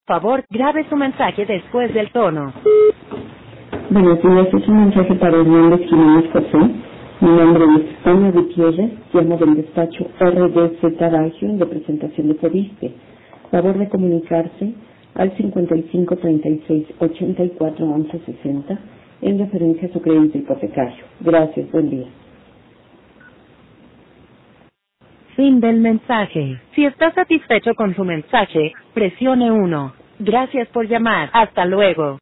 Favor, grabe su mensaje después del tono. Buenos días, es un mensaje para Hernández Jiménez José. Mi nombre es Ana Gutiérrez, llamo del despacho RDZ Bagio en representación de Fobiste. Favor de comunicarse al 55 36 84 11 60 en referencia a su crédito hipotecario. Gracias, buen día. Fin del mensaje. Si está satisfecho con su mensaje, presione 1. Gracias por llamar. Hasta luego.